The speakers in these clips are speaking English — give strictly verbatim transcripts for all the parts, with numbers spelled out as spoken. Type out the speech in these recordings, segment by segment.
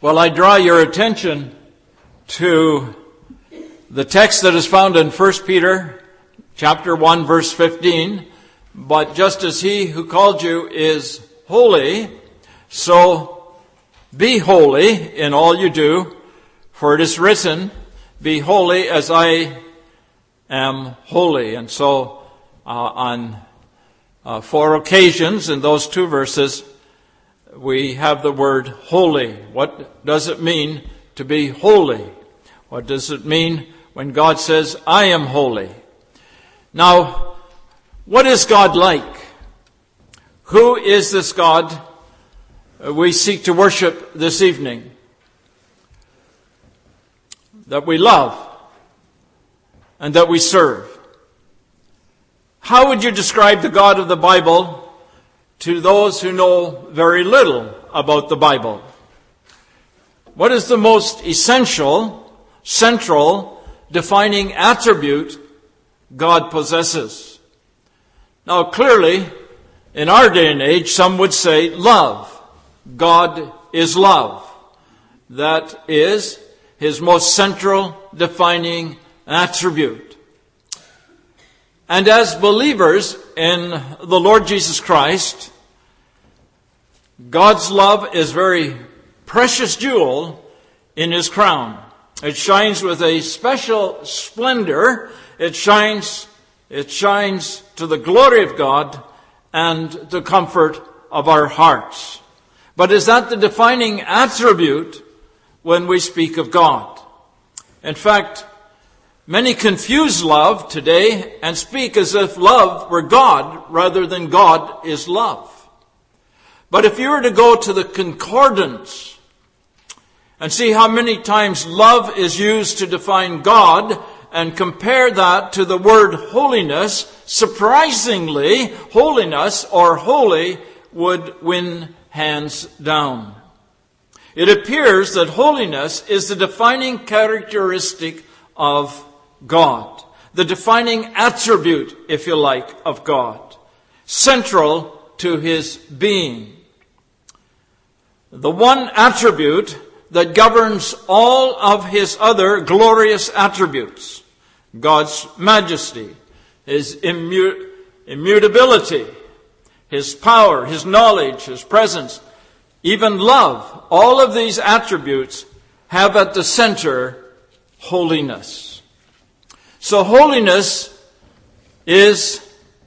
Well, I draw your attention to the text that is found in First Peter chapter one, verse fifteen. But just as he who called you is holy, so be holy in all you do, for it is written, be holy as I am holy. And so uh, on uh, four occasions in those two verses, we have the word holy. What does it mean to be holy? What does it mean when God says, I am holy? Now, what is God like? Who is this God we seek to worship this evening, that we love and that we serve? How would you describe the God of the Bible to those who know very little about the Bible? What is the most essential, central, defining attribute God possesses? Now, clearly, in our day and age, some would say love. God is love. That is his most central, defining attribute. And as believers in the Lord Jesus Christ, God's love is a very precious jewel in his crown. It shines with a special splendor. It shines, it shines to the glory of God and the comfort of our hearts. But is that the defining attribute when we speak of God? In fact, many confuse love today and speak as if love were God rather than God is love. But if you were to go to the concordance and see how many times love is used to define God and compare that to the word holiness, surprisingly, holiness or holy would win hands down. It appears that holiness is the defining characteristic of God, the defining attribute, if you like, of God, central to his being. The one attribute that governs all of his other glorious attributes, God's majesty, his immu- immutability, his power, his knowledge, his presence, even love, all of these attributes have at the center holiness. So holiness is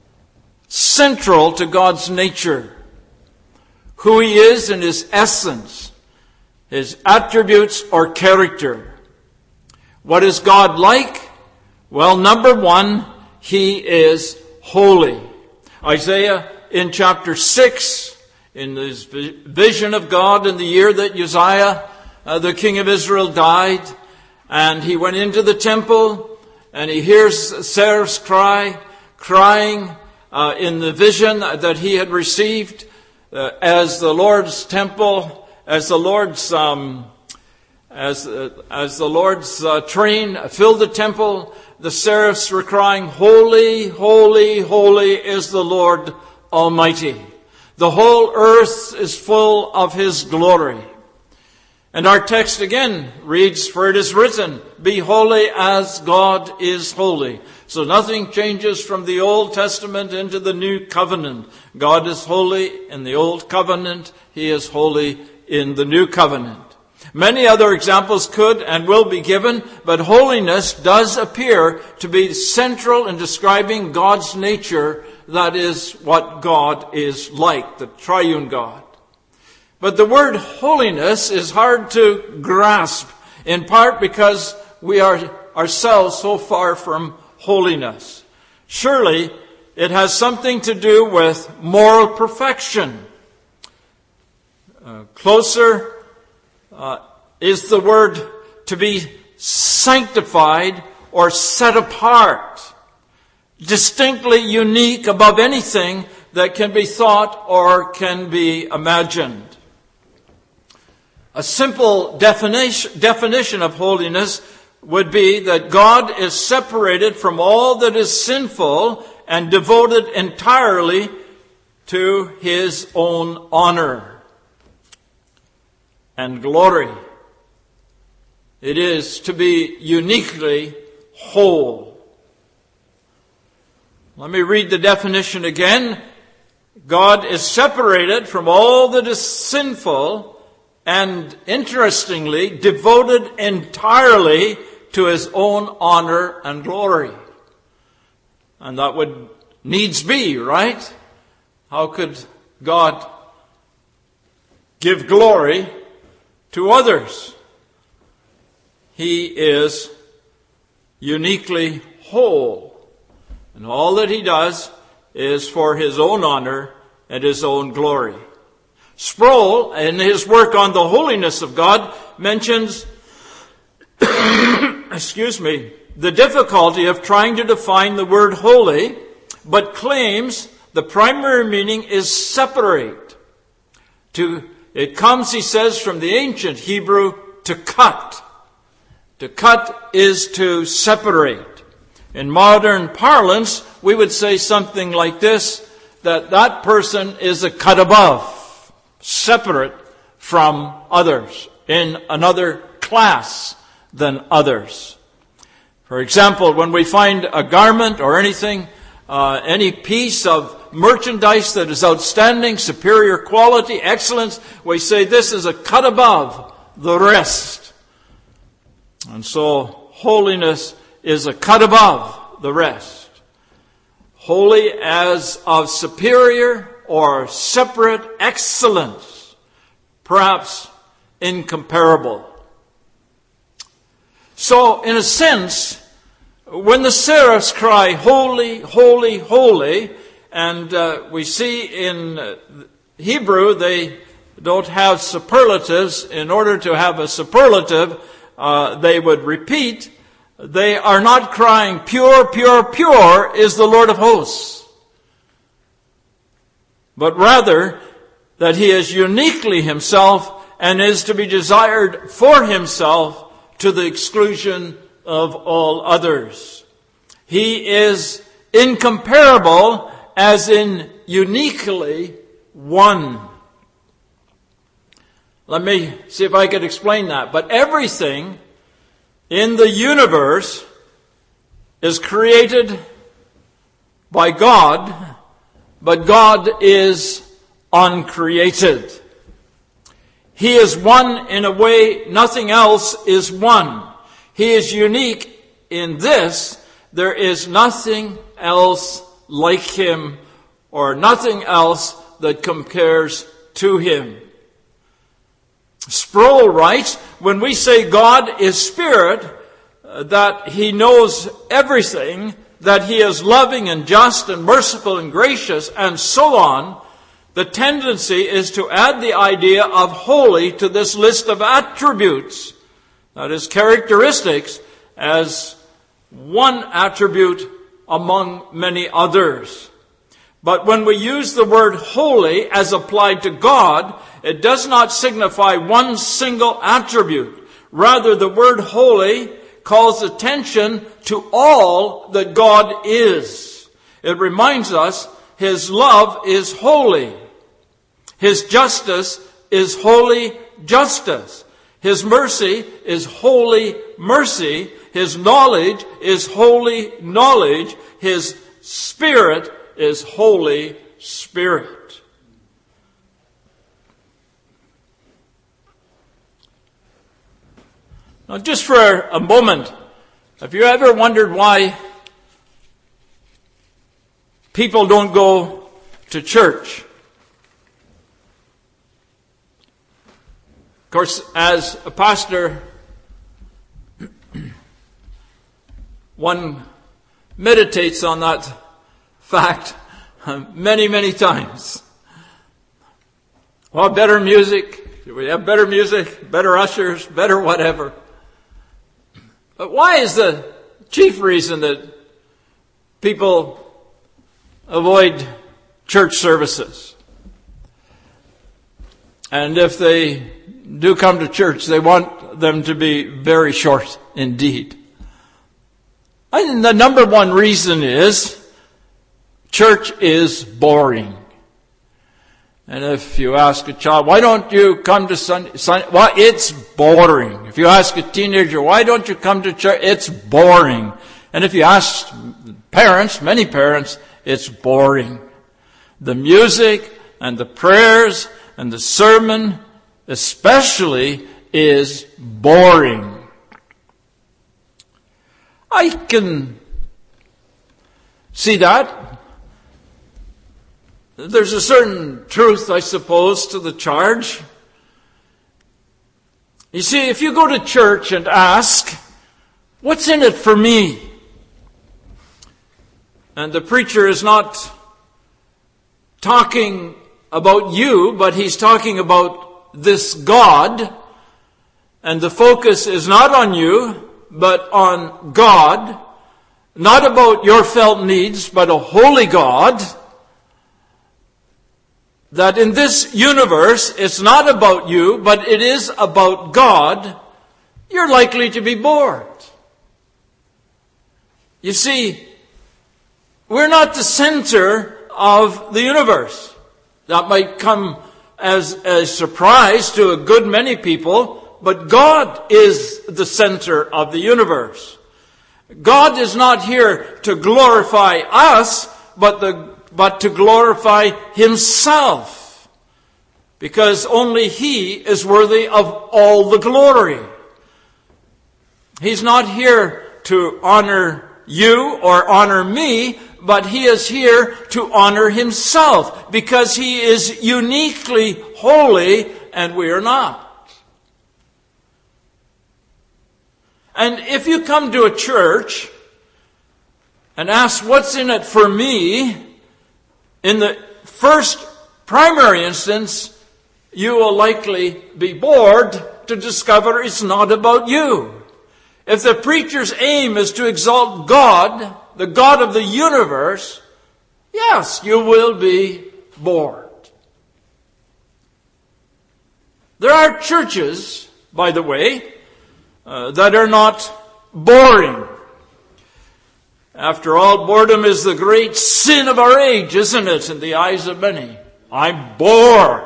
central to God's nature, who he is in his essence, his attributes or character. What is God like? Well, number one, he is holy. Isaiah in chapter six, in his vision of God in the year that Uzziah, uh, the king of Israel, died, and he went into the temple, and he hears seraphs cry, crying uh, in the vision that he had received uh, as the Lord's temple, as the Lord's um, as uh, as the Lord's uh, train filled the temple. The seraphs were crying, "Holy, holy, holy is the Lord Almighty. The whole earth is full of his glory." And our text again reads, "For it is written, be holy as God is holy." So nothing changes from the Old Testament into the New Covenant. God is holy in the Old Covenant. He is holy in the New Covenant. Many other examples could and will be given, but holiness does appear to be central in describing God's nature. That is what God is like, the triune God. But the word holiness is hard to grasp, in part because we are ourselves so far from holiness. Surely it has something to do with moral perfection. Uh, closer uh, is the word to be sanctified or set apart, distinctly unique above anything that can be thought or can be imagined. A simple definition, definition of holiness would be that God is separated from all that is sinful and devoted entirely to his own honor and glory. It is to be uniquely whole. Let me read the definition again. God is separated from all that is sinful and, interestingly, devoted entirely to his own honor and glory. And that would needs be, right? How could God give glory to others? He is uniquely whole. And all that he does is for his own honor and his own glory. Sproul, in his work on the holiness of God, mentions, excuse me, the difficulty of trying to define the word holy, but claims the primary meaning is separate. To, it comes, he says, from the ancient Hebrew, to cut. To cut is to separate. In modern parlance, we would say something like this, that that person is a cut above, separate from others, in another class than others. For example, when we find a garment or anything, uh, any piece of merchandise that is outstanding, superior quality, excellence, we say this is a cut above the rest. And so, holiness is a cut above the rest. Holy as of superior or separate excellence, perhaps incomparable. So, in a sense, when the seraphs cry, holy, holy, holy, and uh, we see in Hebrew they don't have superlatives. In order to have a superlative, uh, they would repeat, they are not crying, pure, pure, pure is the Lord of hosts. But rather, that he is uniquely himself and is to be desired for himself to the exclusion of all others. He is incomparable as in uniquely one. Let me see if I could explain that. But everything in the universe is created by God, but God is uncreated. He is one in a way nothing else is one. He is unique in this. There is nothing else like him or nothing else that compares to him. Sproul writes, when we say God is spirit, uh, that he knows everything, that he is loving and just and merciful and gracious and so on, the tendency is to add the idea of holy to this list of attributes, that is, characteristics, as one attribute among many others. But when we use the word holy as applied to God, it does not signify one single attribute. Rather, the word holy calls attention to all that God is. It reminds us his love is holy. His justice is holy justice. His mercy is holy mercy. His knowledge is holy knowledge. His spirit is holy spirit. Now, just for a moment, have you ever wondered why people don't go to church? Of course, as a pastor, one meditates on that fact many, many times. Well, better music. We have better music, better ushers, better whatever. But why is the chief reason that people avoid church services? And if they do come to church, they want them to be very short indeed. I think the number one reason is church is boring. And if you ask a child, why don't you come to Sunday? Sunday? Well, it's boring. If you ask a teenager, why don't you come to church? It's boring. And if you ask parents, many parents, it's boring. The music and the prayers and the sermon especially is boring. I can see that. There's a certain truth, I suppose, to the charge. You see, if you go to church and ask, what's in it for me? And the preacher is not talking about you, but he's talking about this God, and the focus is not on you, but on God, not about your felt needs, but a holy God, that in this universe, it's not about you, but it is about God, you're likely to be bored. You see, we're not the center of the universe. That might come as a surprise to a good many people, but God is the center of the universe. God is not here to glorify us, but the but to glorify Himself, because only He is worthy of all the glory. He's not here to honor you or honor me, but He is here to honor Himself, because He is uniquely holy and we are not. And if you come to a church and ask, what's in it for me? In the first primary instance, you will likely be bored to discover it's not about you. If the preacher's aim is to exalt God, the God of the universe, yes, you will be bored. There are churches, by the way, uh, that are not boring. After all, boredom is the great sin of our age, isn't it, in the eyes of many? I'm bored.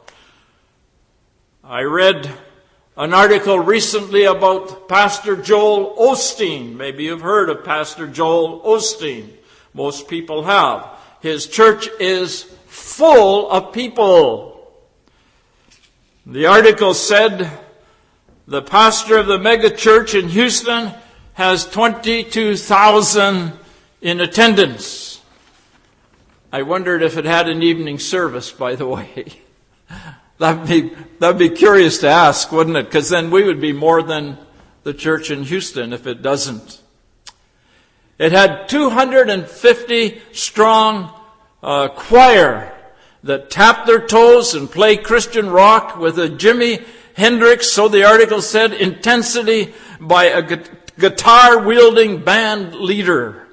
I read an article recently about Pastor Joel Osteen. Maybe you've heard of Pastor Joel Osteen. Most people have. His church is full of people. The article said the pastor of the mega church in Houston has twenty-two thousand in attendance. I wondered if it had an evening service, by the way. That'd be, that'd be curious to ask, wouldn't it? Because then we would be more than the church in Houston if it doesn't. It had two hundred fifty strong uh, choir that tap their toes and play Christian rock with a Jimi Hendrix, so the article said, intensity by a gu- guitar-wielding band leader.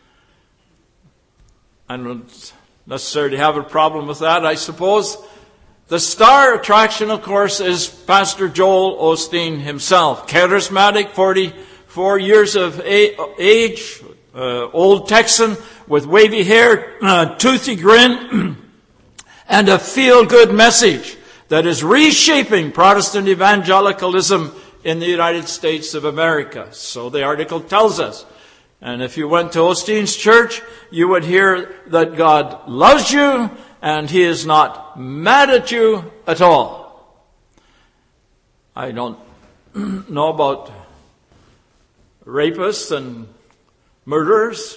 I don't necessarily have a problem with that, I suppose. The star attraction, of course, is Pastor Joel Osteen himself. Charismatic, forty-four years of age, uh, old Texan with wavy hair, uh, toothy grin, and a feel-good message that is reshaping Protestant evangelicalism in the United States of America. So the article tells us. And if you went to Osteen's church, you would hear that God loves you and He is not mad at you at all. I don't know about rapists and murderers.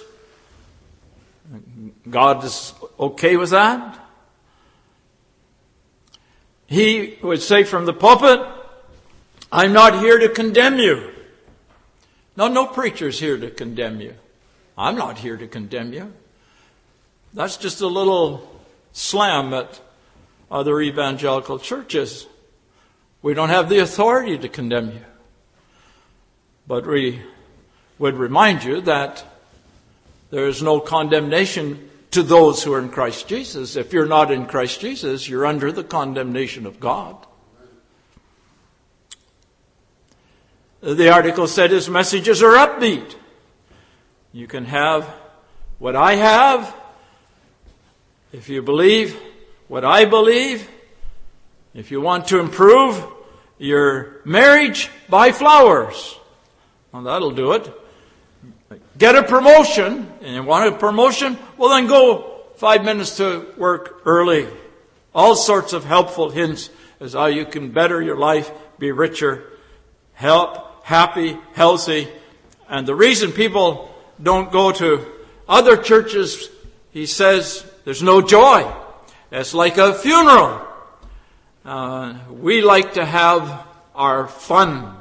God is okay with that. He would say from the pulpit, I'm not here to condemn you. No, no preacher's here to condemn you. I'm not here to condemn you. That's just a little slam at other evangelical churches. We don't have the authority to condemn you. But we would remind you that there is no condemnation to those who are in Christ Jesus. If you're not in Christ Jesus, you're under the condemnation of God. The article said his messages are upbeat. You can have what I have if you believe what I believe. If you want to improve your marriage, buy flowers. Well, that'll do it. Get a promotion, and you want a promotion? Well, then go five minutes to work early. All sorts of helpful hints as how you can better your life, be richer, help, happy, healthy. And the reason people don't go to other churches, he says, there's no joy. It's like a funeral. Uh, we like to have our fun.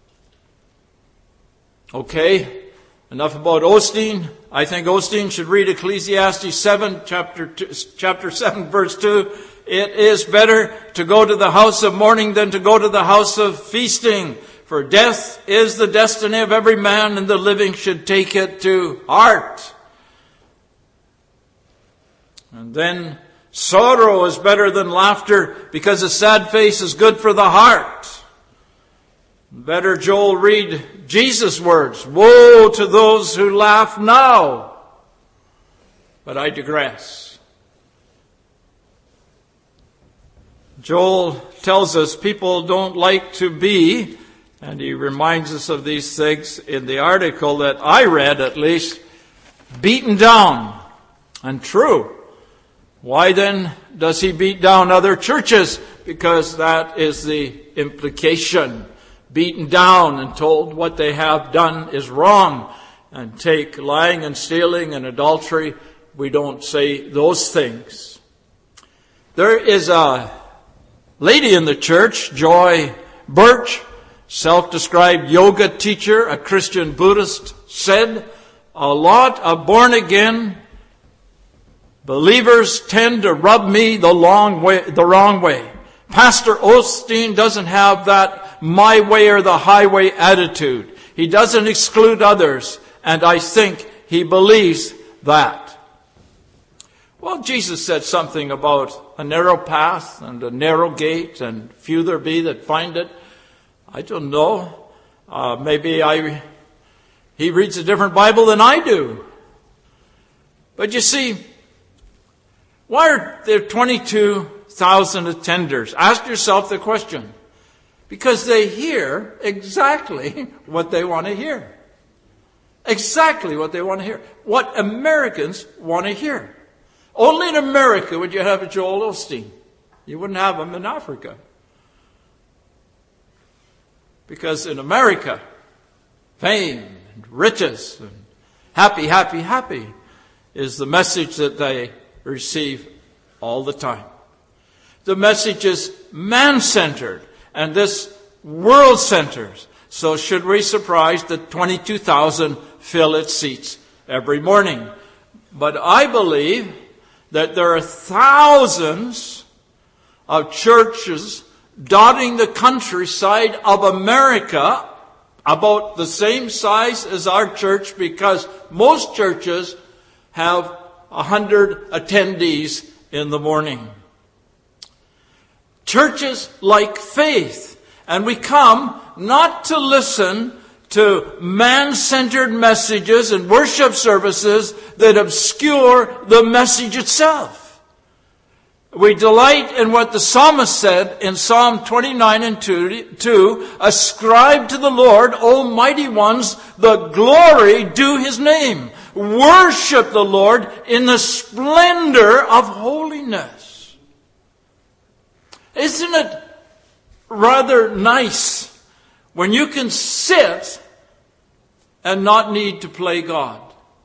Okay, enough about Osteen. I think Osteen should read Ecclesiastes seven, chapter two, chapter seven, verse two. It is better to go to the house of mourning than to go to the house of feasting. For death is the destiny of every man, and the living should take it to heart. And then, sorrow is better than laughter, because a sad face is good for the heart. Better, Joel, read Jesus' words. Woe to those who laugh now. But I digress. Joel tells us people don't like to be, and he reminds us of these things in the article that I read, at least, beaten down. And true. Why then does he beat down other churches? Because that is the implication. Beaten down and told what they have done is wrong. And take lying and stealing and adultery. We don't say those things. There is a lady in the church, Joy Birch, self-described yoga teacher, a Christian Buddhist, said, a lot of born-again believers tend to rub me the long way, the wrong way. Pastor Osteen doesn't have that my way or the highway attitude. He doesn't exclude others, and I think he believes that. Well, Jesus said something about a narrow path and a narrow gate, and few there be that find it. I don't know. Uh, maybe I he reads a different Bible than I do. But you see, why are there twenty-two thousand attenders? Ask yourself the question. Because they hear exactly what they want to hear. Exactly what they want to hear. What Americans want to hear. Only in America would you have a Joel Osteen. You wouldn't have him in Africa. Because in America, fame and riches and happy, happy, happy is the message that they receive all the time. The message is man-centered and this world-centered. So should we be surprised that twenty-two thousand fill its seats every morning? But I believe that there are thousands of churches dotting the countryside of America, about the same size as our church, because most churches have a hundred attendees in the morning. Churches like Faith, and we come not to listen to man-centered messages and worship services that obscure the message itself. We delight in what the psalmist said in Psalm twenty-nine and two, ascribe to the Lord, O mighty ones, the glory due his name. Worship the Lord in the splendor of holiness. Isn't it rather nice when you can sit and not need to play God?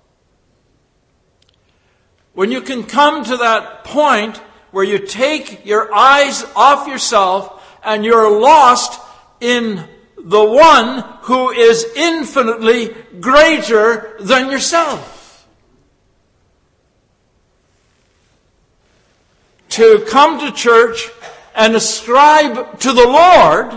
When you can come to that point where you take your eyes off yourself and you're lost in the one who is infinitely greater than yourself. To come to church and ascribe to the Lord,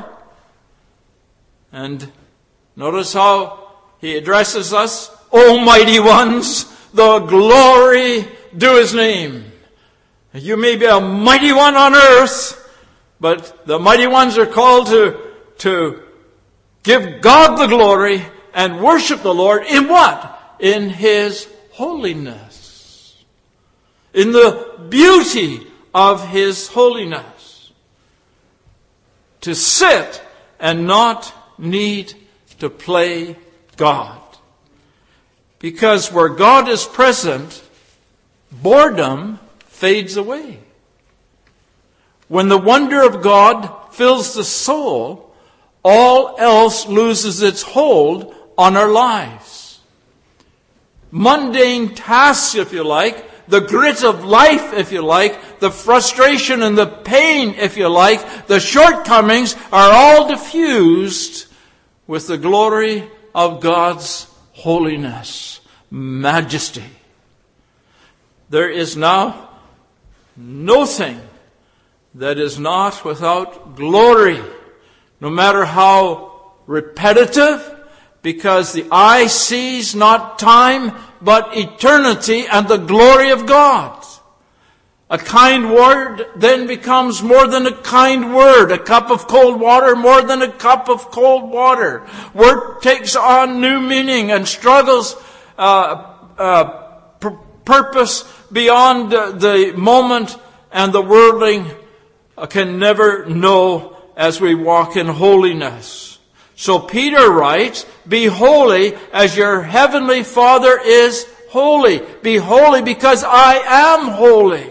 and notice how he addresses us, Almighty ones, the glory due his name. You may be a mighty one on earth, but the mighty ones are called to, to give God the glory and worship the Lord in what? In his holiness. In the beauty of His holiness. To sit and not need to play God. Because where God is present, boredom fades away. When the wonder of God fills the soul, all else loses its hold on our lives. Mundane tasks, if you like, the grit of life, if you like, the frustration and the pain, if you like, the shortcomings are all diffused with the glory of God's holiness, majesty. There is now no thing that is not without glory, no matter how repetitive, because the eye sees not time, but eternity and the glory of God. A kind word then becomes more than a kind word. A cup of cold water more than a cup of cold water. Word takes on new meaning and struggles uh, uh, pur- purpose beyond uh, the moment, and the worldling uh, can never know as we walk in holiness. So Peter writes, "Be holy as your heavenly Father is holy." Be holy because I am holy.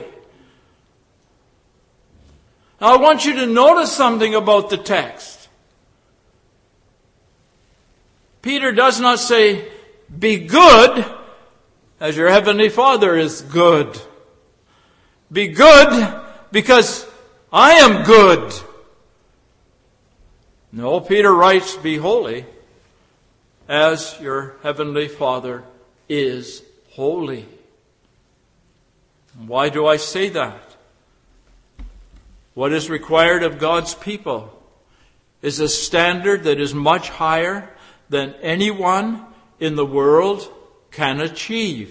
Now I want you to notice something about the text. Peter does not say, "Be good as your heavenly Father is good." Be good because I am good. No, Peter writes, "Be holy as your heavenly Father is holy." Why do I say that? What is required of God's people is a standard that is much higher than anyone in the world can achieve.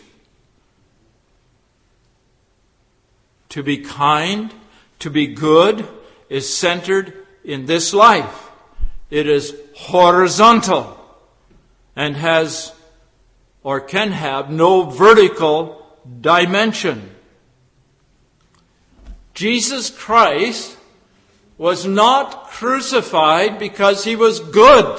To be kind, to be good, is centered in this life. It is horizontal and has or can have no vertical dimension. Jesus Christ was not crucified because He was good.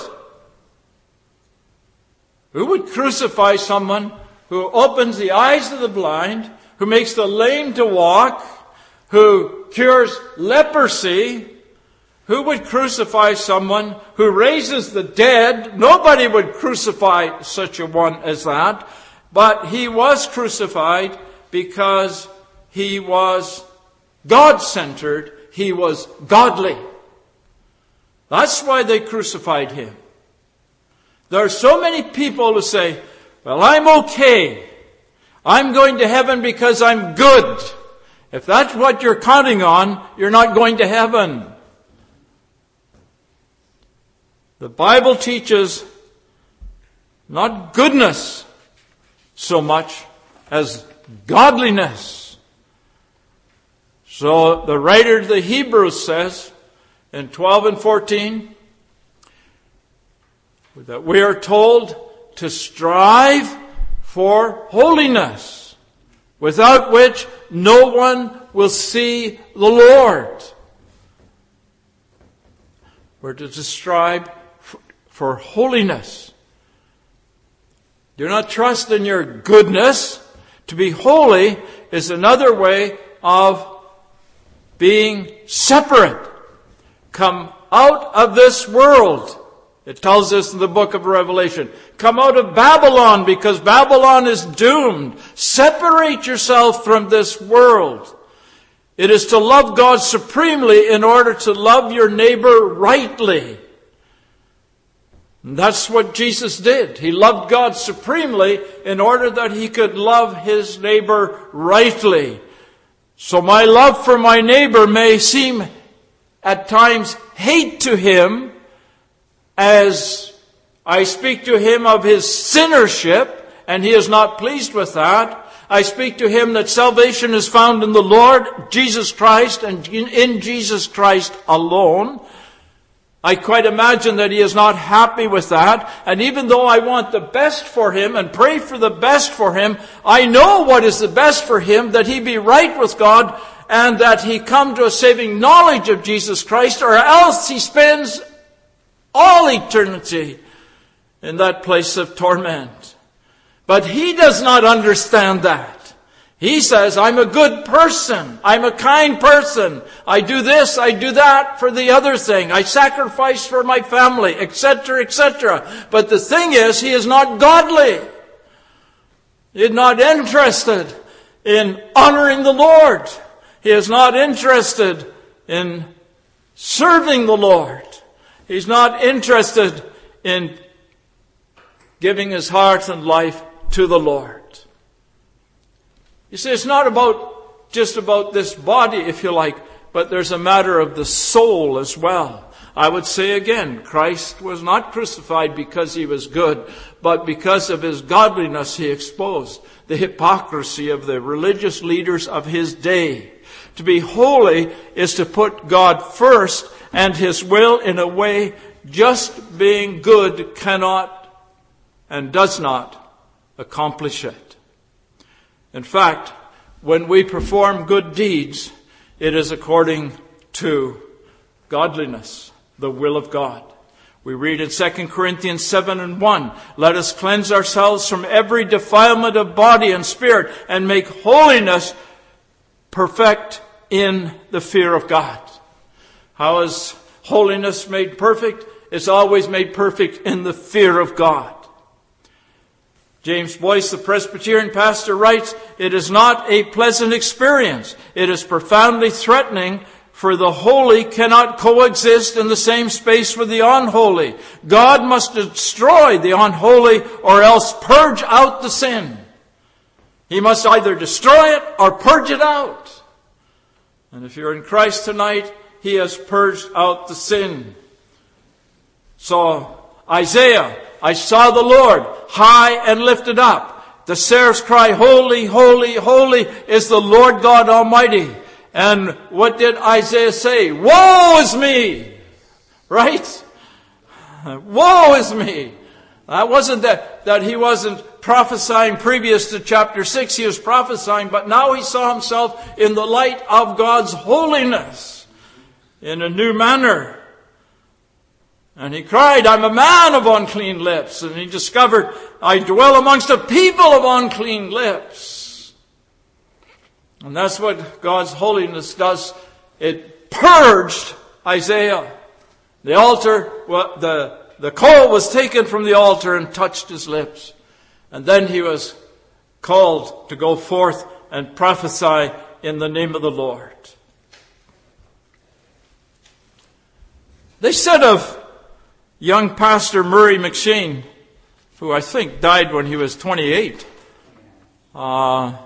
Who would crucify someone who opens the eyes of the blind, who makes the lame to walk, who cures leprosy? Who would crucify someone who raises the dead? Nobody would crucify such a one as that. But He was crucified because He was God-centered. He was godly. That's why they crucified Him. There are so many people who say, "Well, I'm okay. I'm going to heaven because I'm good." If that's what you're counting on, you're not going to heaven. The Bible teaches not goodness so much as godliness. So the writer to the Hebrews says in twelve and fourteen that we are told to strive for holiness, without which no one will see the Lord. We're to strive for holiness. Do not trust in your goodness. To be holy is another way of being separate. Come out of this world. It tells us in the book of Revelation. Come out of Babylon because Babylon is doomed. Separate yourself from this world. It is to love God supremely in order to love your neighbor rightly. And that's what Jesus did. He loved God supremely in order that He could love His neighbor rightly. So my love for my neighbor may seem at times hate to him as I speak to him of his sinnership, and he is not pleased with that. I speak to him that salvation is found in the Lord Jesus Christ and in Jesus Christ alone. I quite imagine that he is not happy with that. And even though I want the best for him and pray for the best for him, I know what is the best for him, that he be right with God and that he come to a saving knowledge of Jesus Christ, or else he spends all eternity in that place of torment. But he does not understand that. He says, I'm a good person. I'm a kind person. I do this, I do that for the other thing. I sacrifice for my family, et cetera, et cetera. But the thing is, he is not godly. He is not interested in honoring the Lord. He is not interested in serving the Lord. He's not interested in giving his heart and life to the Lord. You see, it's not about just about this body, if you like, but there's a matter of the soul as well. I would say again, Christ was not crucified because he was good, but because of his godliness he exposed the hypocrisy of the religious leaders of his day. To be holy is to put God first and his will in a way just being good cannot and does not accomplish it. In fact, when we perform good deeds, it is according to godliness, the will of God. We read in Second Corinthians seven and one, let us cleanse ourselves from every defilement of body and spirit and make holiness perfect in the fear of God. How is holiness made perfect? It's always made perfect in the fear of God. James Boyce, the Presbyterian pastor, writes, it is not a pleasant experience. It is profoundly threatening, for the holy cannot coexist in the same space with the unholy. God must destroy the unholy or else purge out the sin. He must either destroy it or purge it out. And if you're in Christ tonight, he has purged out the sin. So Isaiah, I saw the Lord high and lifted up. The seraphs cry, holy, holy, holy is the Lord God Almighty. And what did Isaiah say? Woe is me! Right? Woe is me! That wasn't that, that he wasn't prophesying previous to chapter six. He was prophesying, but now he saw himself in the light of God's holiness in a new manner. And he cried, I'm a man of unclean lips. And he discovered, I dwell amongst a people of unclean lips. And that's what God's holiness does. It purged Isaiah. The altar, well, the, the coal was taken from the altar and touched his lips. And then he was called to go forth and prophesy in the name of the Lord. They said of young pastor Murray McShane, who I think died when he was twenty-eight, uh,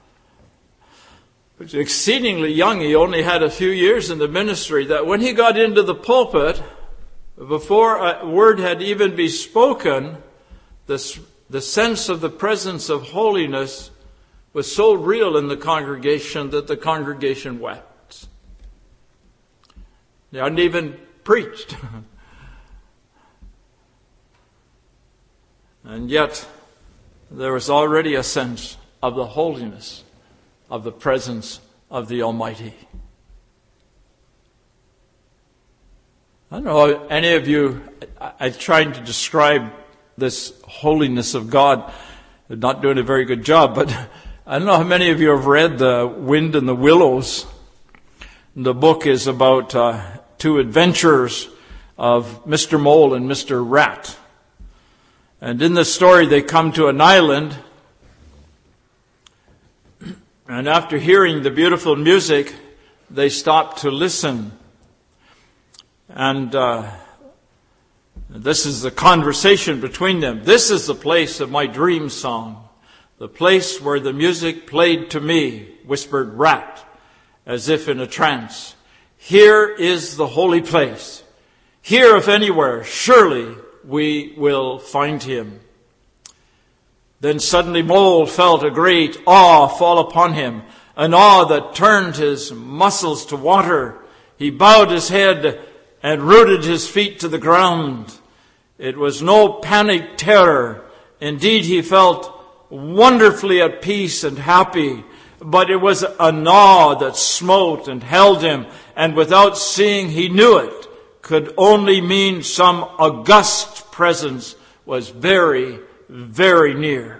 was exceedingly young. He only had a few years in the ministry. That when he got into the pulpit, before a word had even been spoken, this, the sense of the presence of holiness was so real in the congregation that the congregation wept. They hadn't even preached. And yet, there was already a sense of the holiness of the presence of the Almighty. I don't know, any of you, I, I'm trying to describe this holiness of God. I'm not doing a very good job, but I don't know how many of you have read The Wind in the Willows. The book is about uh, two adventurers of Mister Mole and Mister Rat. And in the story, they come to an island, and after hearing the beautiful music, they stop to listen. And uh, this is the conversation between them. This is the place of my dream song, the place where the music played to me, whispered Rat, as if in a trance. Here is the holy place. Here, if anywhere, surely we will find him. Then suddenly Mole felt a great awe fall upon him, an awe that turned his muscles to water. He bowed his head and rooted his feet to the ground. It was no panic terror. Indeed, he felt wonderfully at peace and happy. but it was an awe that smote and held him, and without seeing he knew it, could only mean some august presence was very, very near.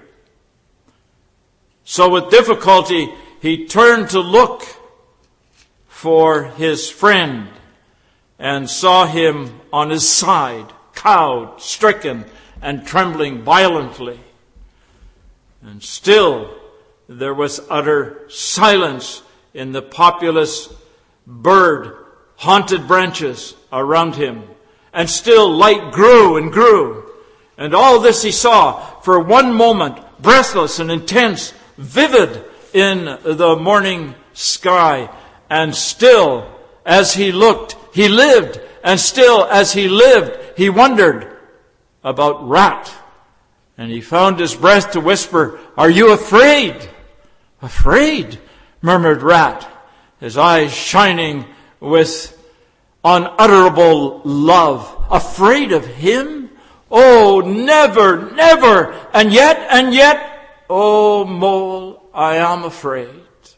So with difficulty, he turned to look for his friend and saw him on his side, cowed, stricken, and trembling violently. And still there was utter silence in the populous bird-haunted branches around him. And still light grew and grew. And all this he saw for one moment, breathless and intense, vivid in the morning sky. And still, as he looked, he lived. And still, as he lived, he wondered about Rat. And he found his breath to whisper, "Are you afraid?" "Afraid?" murmured Rat, his eyes shining with unutterable love. "Afraid of him? Oh, never, never! And yet, and yet, oh, Mole, I am afraid."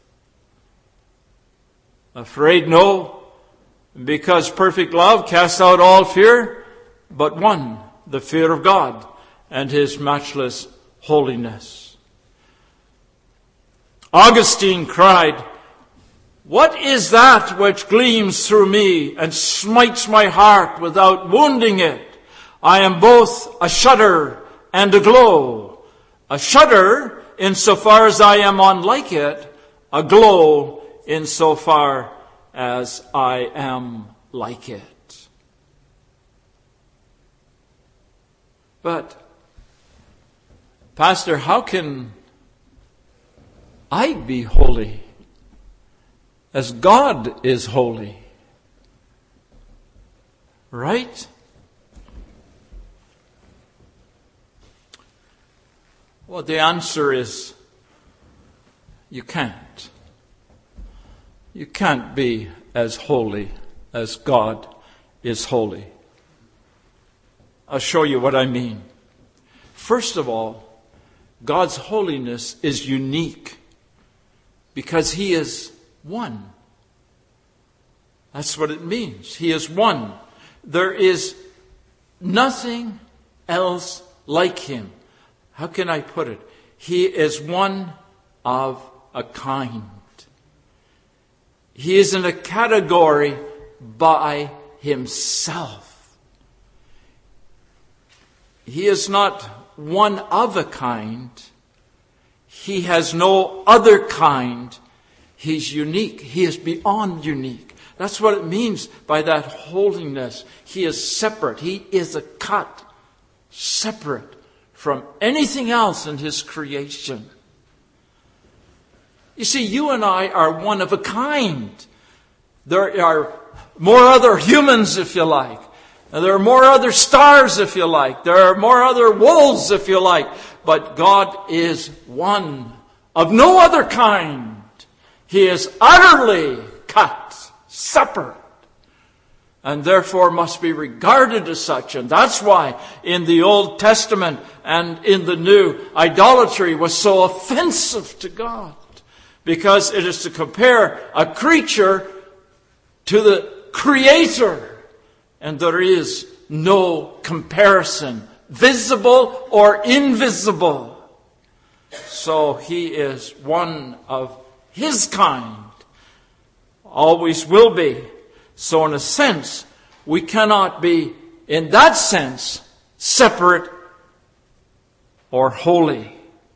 Afraid, no, because perfect love casts out all fear, but one, the fear of God and His matchless holiness. Augustine cried, "What is that which gleams through me and smites my heart without wounding it? I am both a shudder and a glow. A shudder insofar as I am unlike it, a glow insofar as I am like it." But, Pastor, how can I be holy as God is holy? Right? Well, the answer is you can't. You can't be as holy as God is holy. I'll show you what I mean. First of all, God's holiness is unique because He is one. That's what it means. He is one. There is nothing else like Him. How can I put it? He is one of a kind. He is in a category by Himself. He is not one of a kind. He has no other kind. He's unique. He is beyond unique. That's what it means by that holiness. He is separate. He is a cut, separate from anything else in His creation. You see, you and I are one of a kind. There are more other humans, if you like. And there are more other stars, if you like. There are more other wolves, if you like. But God is one of no other kind. He is utterly cut, separate, and therefore must be regarded as such. And that's why in the Old Testament and in the New, idolatry was so offensive to God. Because it is to compare a creature to the Creator. And there is no comparison, visible or invisible. So He is one of His kind. Always will be. So in a sense, we cannot be, in that sense, separate or holy.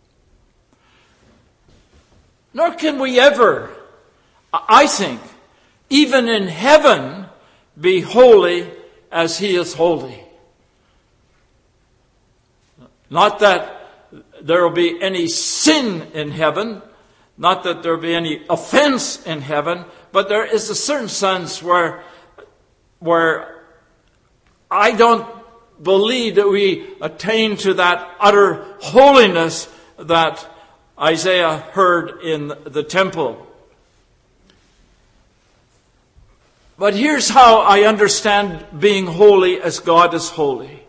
Nor can we ever, I think, even in heaven, be holy as He is holy. Not that there will be any sin in heaven, not that there will be any offense in heaven, but there is a certain sense where, where I don't believe that we attain to that utter holiness that Isaiah heard in the temple. But here's how I understand being holy as God is holy.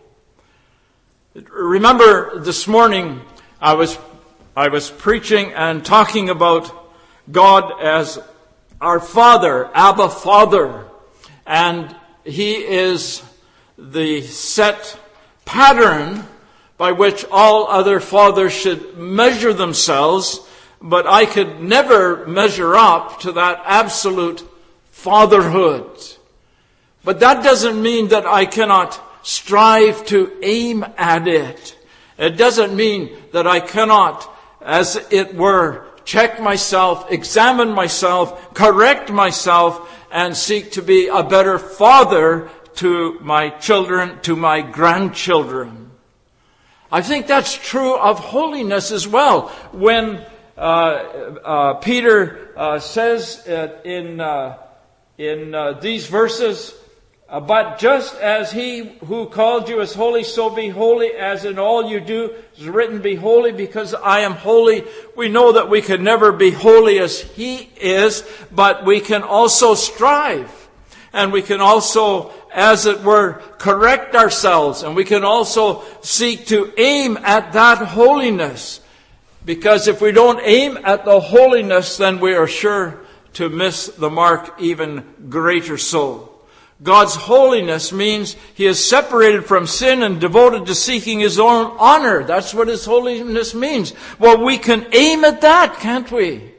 Remember this morning I was I was preaching and talking about God as our Father, Abba Father, and He is the set pattern by which all other fathers should measure themselves, but I could never measure up to that absolute fatherhood. But that doesn't mean that I cannot strive to aim at it. It doesn't mean that I cannot, as it were, check myself, examine myself, correct myself, and seek to be a better father to my children, to my grandchildren. I think that's true of holiness as well. When uh, uh, Peter uh, says uh, in uh, in uh, these verses, uh, but just as He who called you is holy, so be holy, as in all you do is written, be holy because I am holy. We know that we can never be holy as He is, but we can also strive. And we can also, as it were, correct ourselves. And we can also seek to aim at that holiness. Because if we don't aim at the holiness, then we are sure to miss the mark even greater so. God's holiness means He is separated from sin and devoted to seeking His own honor. That's what His holiness means. Well, we can aim at that, can't we?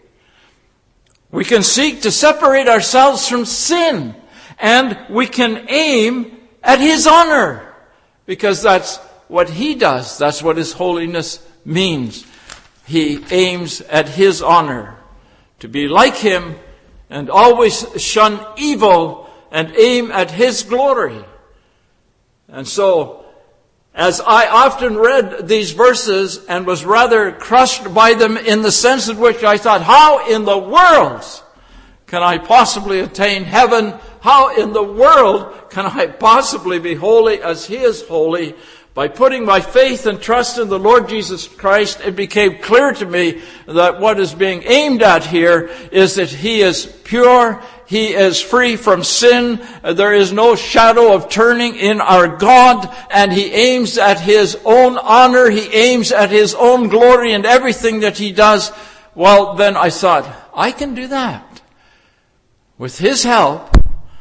We can seek to separate ourselves from sin. And we can aim at His honor. Because that's what He does. That's what His holiness means. He aims at His honor. To be like Him and always shun evil and aim at His glory. And so, as I often read these verses and was rather crushed by them in the sense in which I thought, how in the world can I possibly attain heaven? How in the world can I possibly be holy as He is holy? By putting my faith and trust in the Lord Jesus Christ, it became clear to me that what is being aimed at here is that He is pure, He is free from sin, there is no shadow of turning in our God, and He aims at His own honor, He aims at His own glory and everything that He does. Well, then I thought, I can do that. With His help,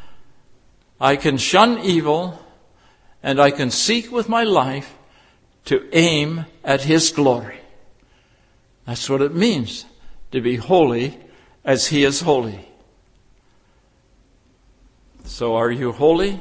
I can shun evil, and I can seek with my life to aim at His glory. That's what it means to be holy as He is holy. So are you holy?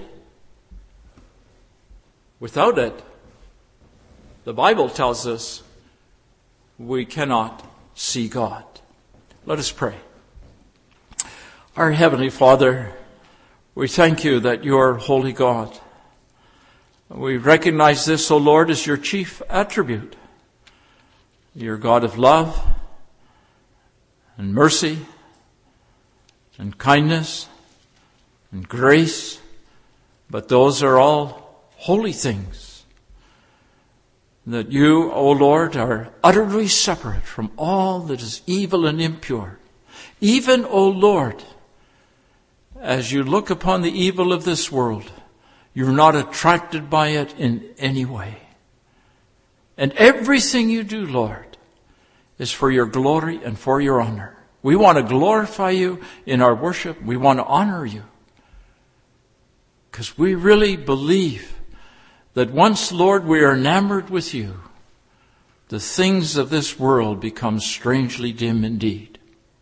Without it, the Bible tells us we cannot see God. Let us pray. Our Heavenly Father, we thank You that You are holy God. We recognize this, O Lord, as Your chief attribute. You're God of love and mercy and kindness and grace, but those are all holy things. That You, O Lord, are utterly separate from all that is evil and impure. Even, O Lord, as You look upon the evil of this world, You're not attracted by it in any way. And everything You do, Lord, is for Your glory and for Your honor. We want to glorify You in our worship. We want to honor You. Because we really believe that once, Lord, we are enamored with You, the things of this world become strangely dim indeed.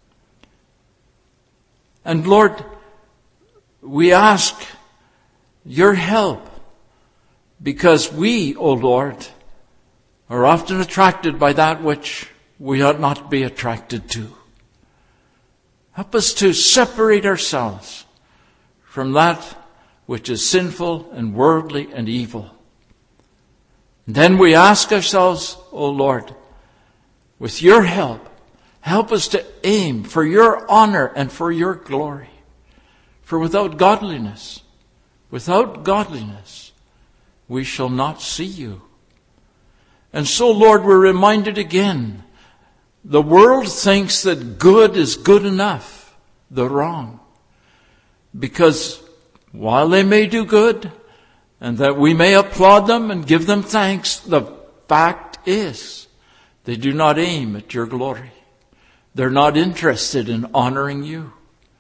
And Lord, we ask Your help, because we, O Lord, are often attracted by that which we ought not be attracted to. Help us to separate ourselves from that which is sinful and worldly and evil. And then we ask ourselves, O Lord, with Your help, help us to aim for Your honor and for Your glory. For without godliness, Without godliness, we shall not see You. And so, Lord, we're reminded again, the world thinks that good is good enough. They're wrong. Because while they may do good, and that we may applaud them and give them thanks, the fact is, they do not aim at Your glory. They're not interested in honoring you.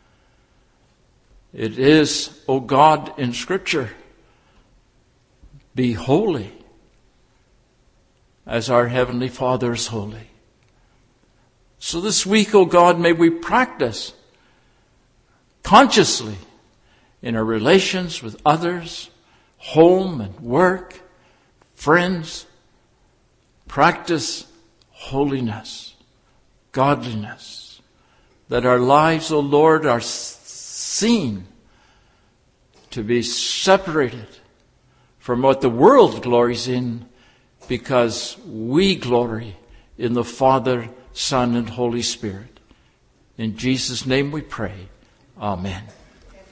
It is, O God, in Scripture, be holy as our Heavenly Father is holy. So this week, O God, may we practice consciously in our relations with others, home and work, friends, practice holiness, godliness, that our lives, O Lord, are seen to be separated from what the world glories in, because we glory in the Father, Son, and Holy Spirit. In Jesus' name we pray. Amen.